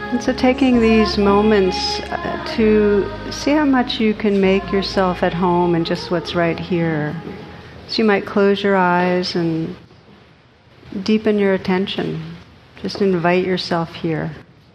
And so taking these moments to see how much you can make yourself at home in just what's right here. So you might close your eyes and deepen your attention. Just invite yourself here.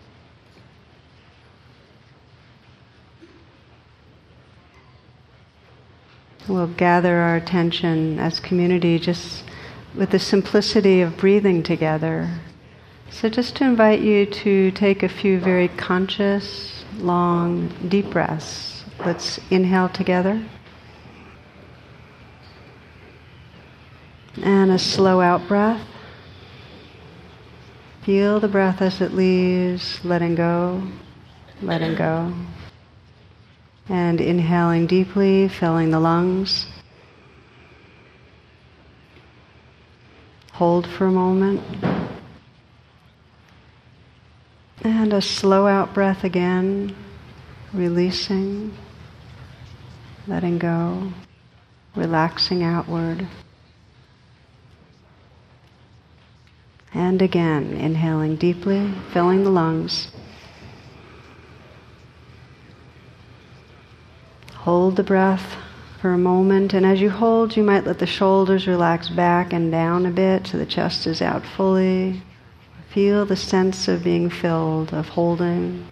We'll gather our attention as community just with the simplicity of breathing together. So just to invite you to take a few very conscious, long, deep breaths. Let's inhale together. And a slow out breath. Feel the breath as it leaves, letting go, letting go. And inhaling deeply, filling the lungs. Hold for a moment. And a slow out breath again, releasing, letting go, relaxing outward. And again, inhaling deeply, filling the lungs. Hold the breath for a moment, and as you hold, you might let the shoulders relax back and down a bit so the chest is out fully. Feel the sense of being filled, of holding.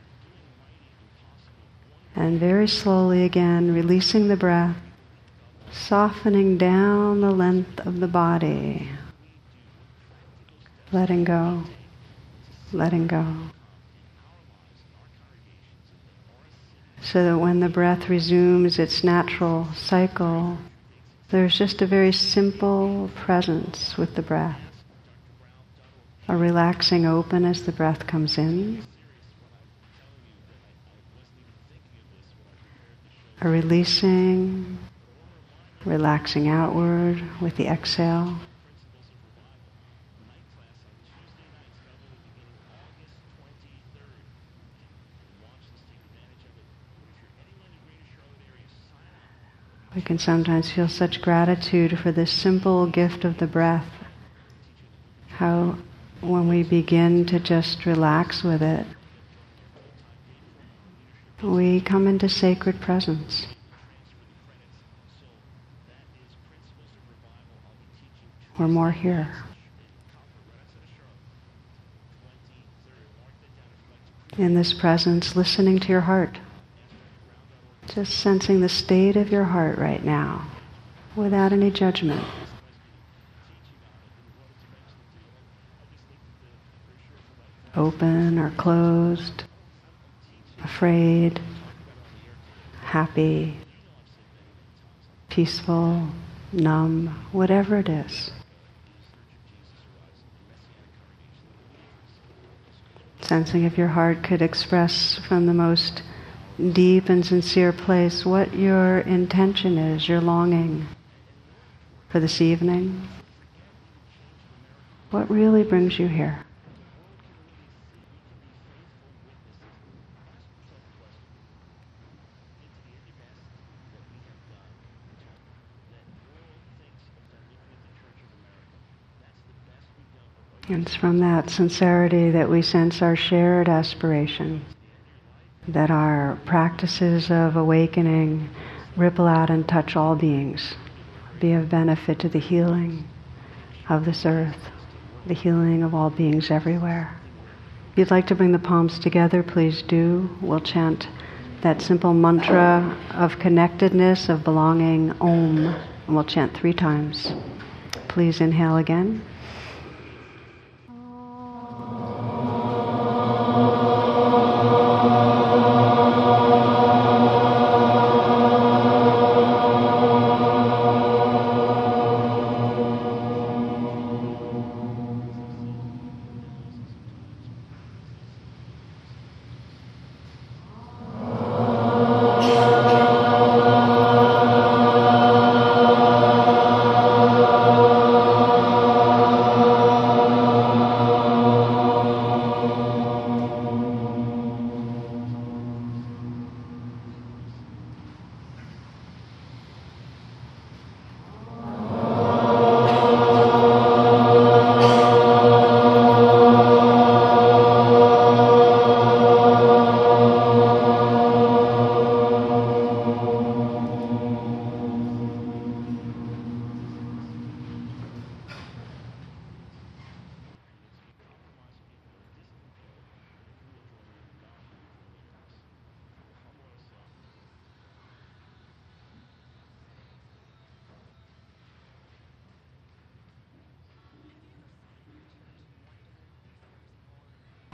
And very slowly again, releasing the breath, softening down the length of the body. Letting go, letting go. So that when the breath resumes its natural cycle, there's just a very simple presence with the breath. A relaxing open as the breath comes in. A releasing, relaxing outward with the exhale. We can sometimes feel such gratitude for this simple gift of the breath. How when we begin to just relax with it, we come into sacred presence. We're more here. In this presence, listening to your heart. Just sensing the state of your heart right now, without any judgment. Open or closed, afraid, happy, peaceful, numb, whatever it is. Sensing if your heart could express from the most deep and sincere place what your intention is, your longing for this evening. What really brings you here? And it's from that sincerity that we sense our shared aspiration, that our practices of awakening ripple out and touch all beings, be of benefit to the healing of this earth, the healing of all beings everywhere. If you'd like to bring the palms together, please do. We'll chant that simple mantra of connectedness, of belonging, Om, and we'll chant 3 times. Please inhale again.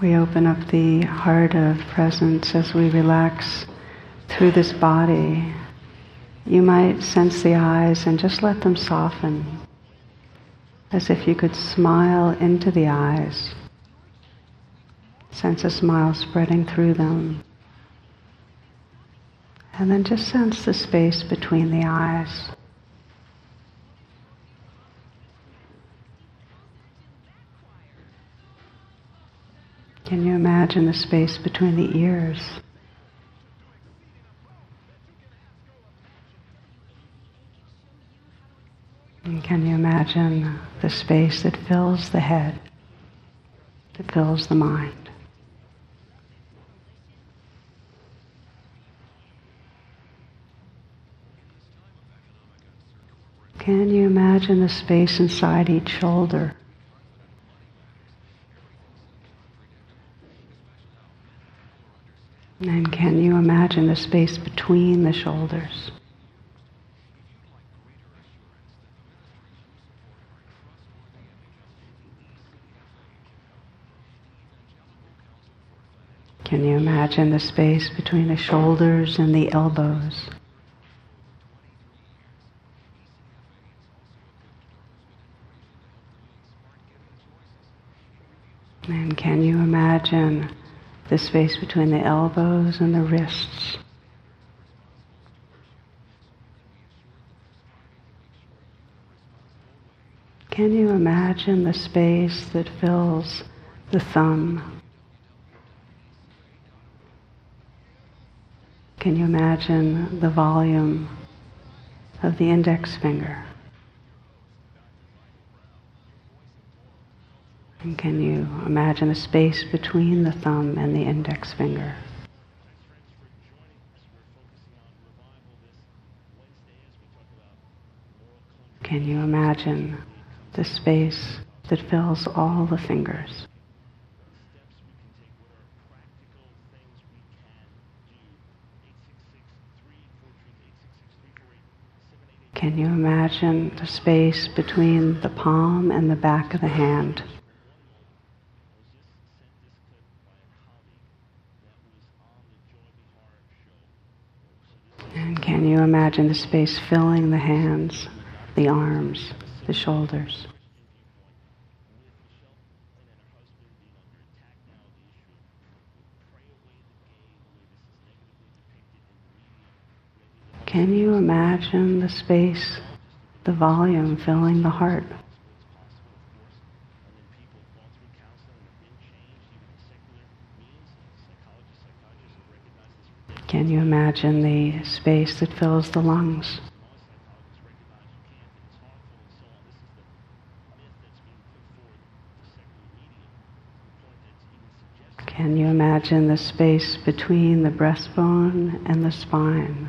We open up the heart of presence as we relax through this body. You might sense the eyes and just let them soften, as if you could smile into the eyes. Sense a smile spreading through them. And then just sense the space between the eyes. Can you imagine the space between the ears? And can you imagine the space that fills the head, that fills the mind? Can you imagine the space inside each shoulder? And can you imagine the space between the shoulders? Can you imagine the space between the shoulders and the elbows? And can you imagine the space between the elbows and the wrists? Can you imagine the space that fills the thumb? Can you imagine the volume of the index finger? And can you imagine the space between the thumb and the index finger? Can you imagine the space that fills all the fingers? Can you imagine the space between the palm and the back of the hand? And can you imagine the space filling the hands, the arms, the shoulders? Can you imagine the space, the volume filling the heart? Can you imagine the space that fills the lungs? Can you imagine the space between the breastbone and the spine?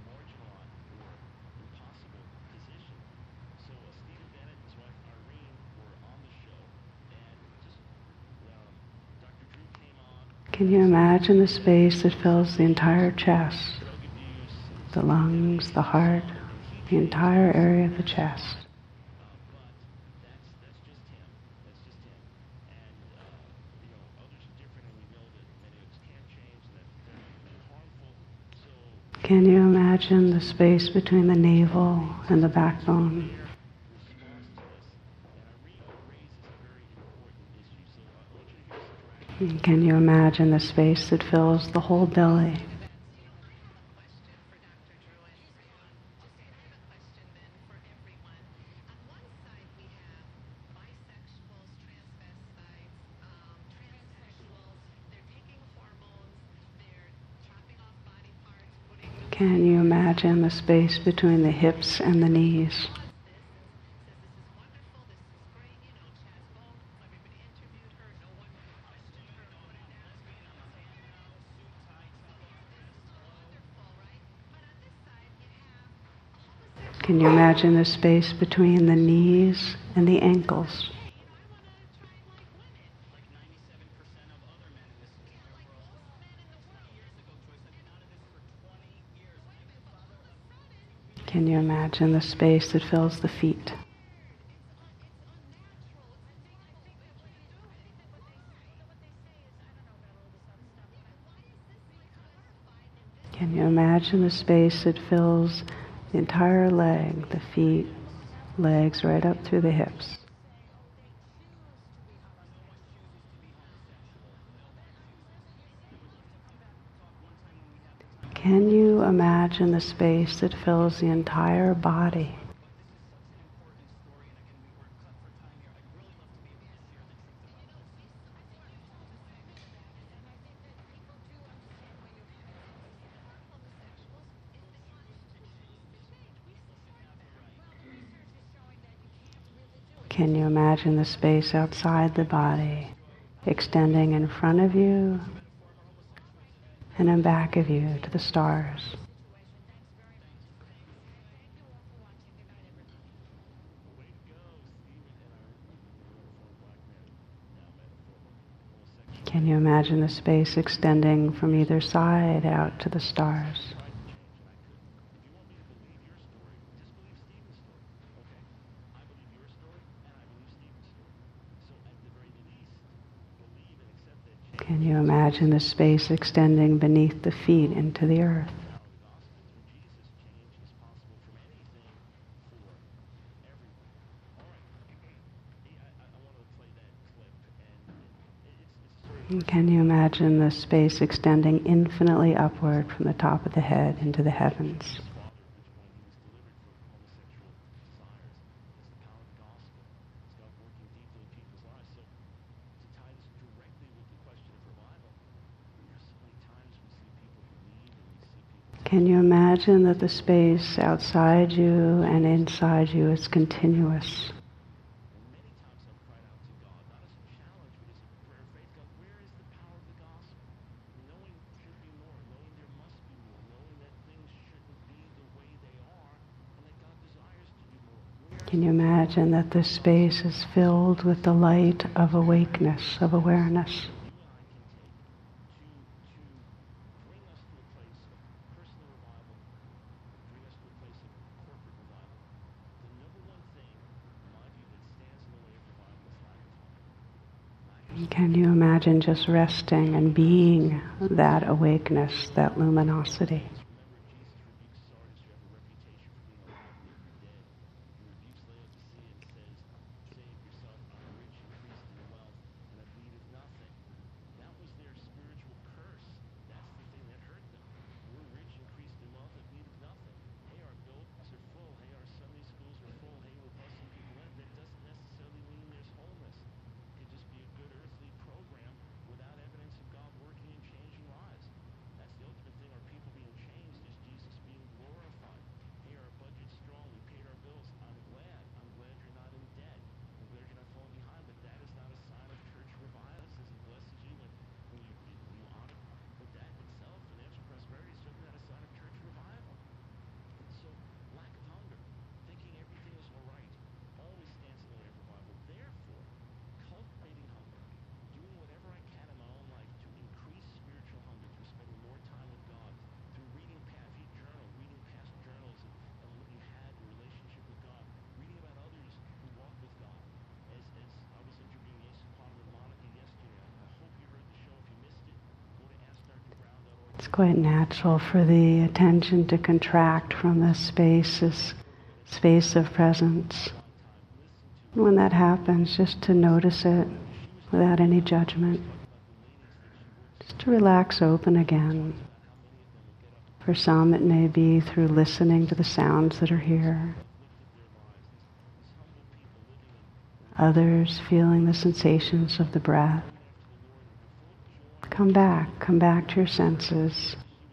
Can you imagine the space that fills the entire chest, the lungs, the heart, the entire area of the chest? Can you imagine the space between the navel and the backbone? And can you imagine the space that fills the whole belly? Can you imagine the space between the hips and the knees? Can you imagine the space between the knees and the ankles? Can you imagine the space that fills the feet? imagine the space that fills the entire leg, the feet, legs right up through the hips. Can you imagine the space that fills the entire body? Can you imagine the space outside the body, extending in front of you and in back of you to the stars? Can you imagine the space extending from either side out to the stars? Can you imagine the space extending beneath the feet into the earth? And can you imagine the space extending infinitely upward from the top of the head into the heavens? Can you imagine that the space outside you and inside you is continuous? Can you imagine that this space is filled with the light of awakeness, of awareness? Can you imagine just resting and being that awakeness, that luminosity? It's quite natural for the attention to contract from this space of presence. When that happens, just to notice it without any judgment. Just to relax open again. For some, it may be through listening to the sounds that are here. Others, feeling the sensations of the breath. Come back to your senses.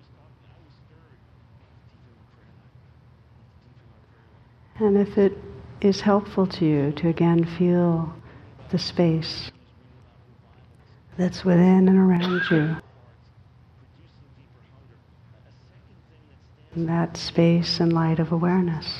And if it is helpful to you to again feel the space that's within and around you, and that space and light of awareness.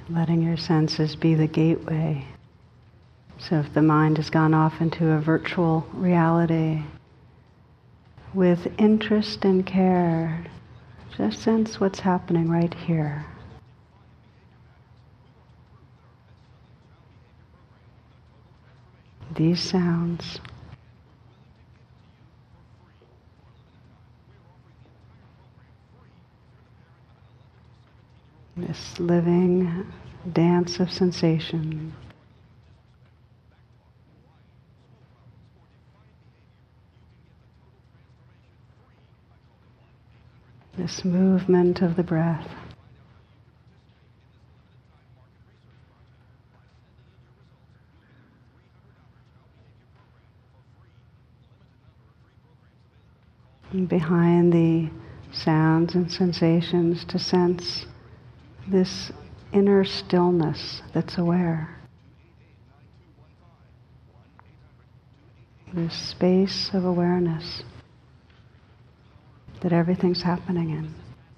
letting your senses be the gateway. So if the mind has gone off into a virtual reality, with interest and care, just sense what's happening right here. These sounds. This living dance of sensation. This movement of the breath. And behind the sounds and sensations, to sense this inner stillness that's aware. This space of awareness that everything's happening in.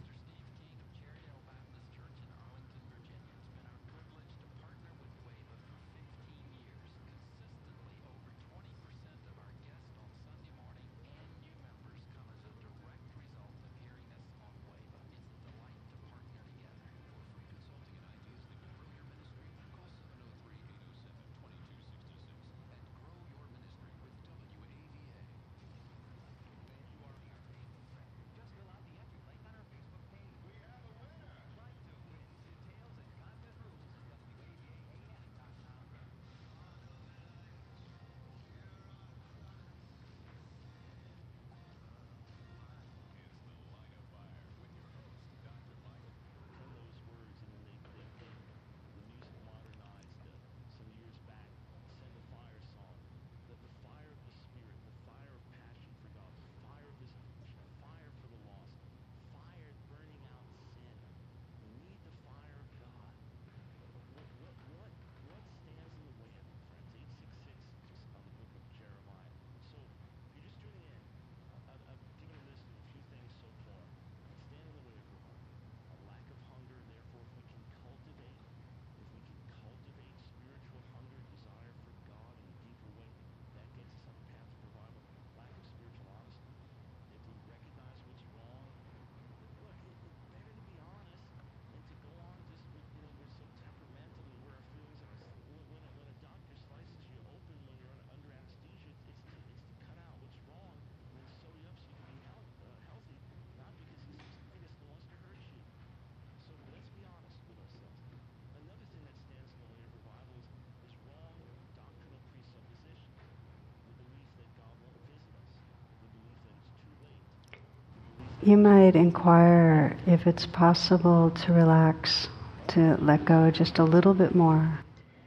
You might inquire if it's possible to relax, to let go just a little bit more.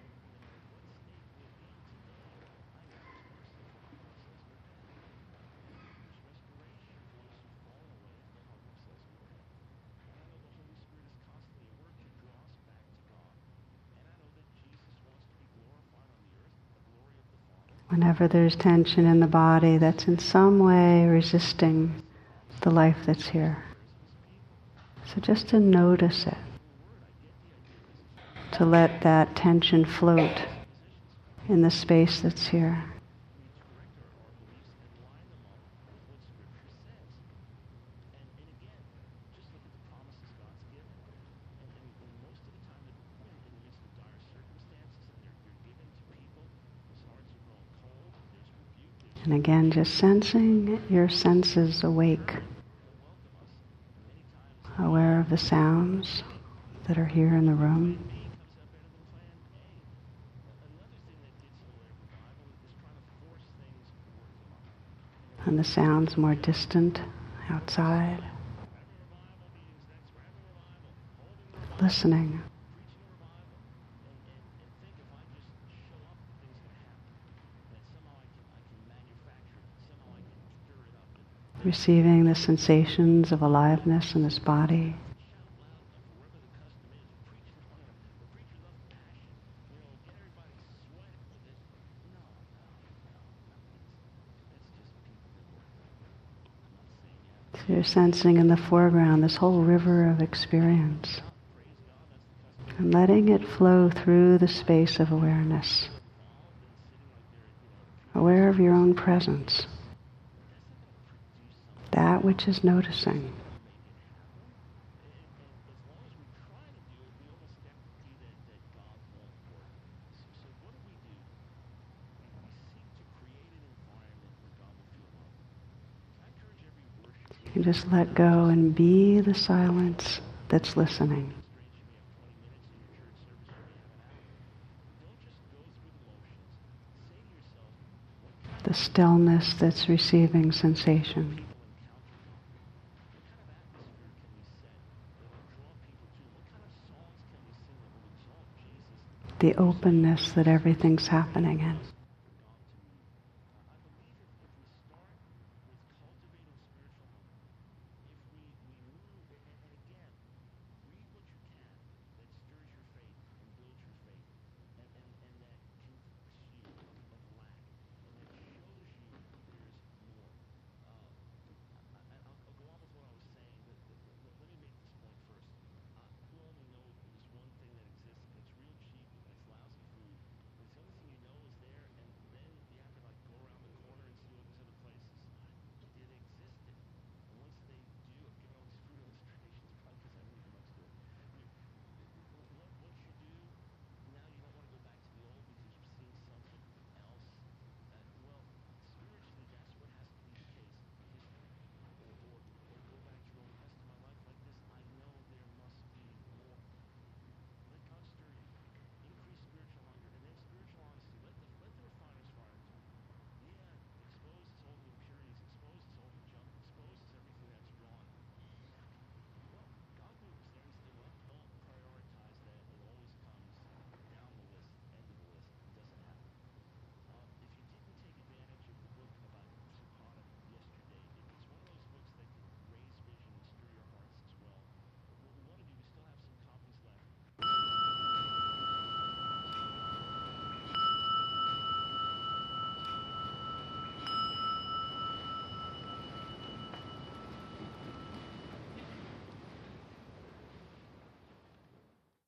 Whenever there's tension in the body that's in some way resisting the life that's here. So just to notice it, to let that tension float in the space that's here. And again, just sensing your senses awake, aware of the sounds that are here in the room, and the sounds more distant outside. Listening. Receiving the sensations of aliveness in this body. So you're sensing in the foreground this whole river of experience, and letting it flow through the space of awareness. Aware of your own presence, that which is noticing. You just let go and be the silence that's listening. The stillness that's receiving sensation. The openness that everything's happening in.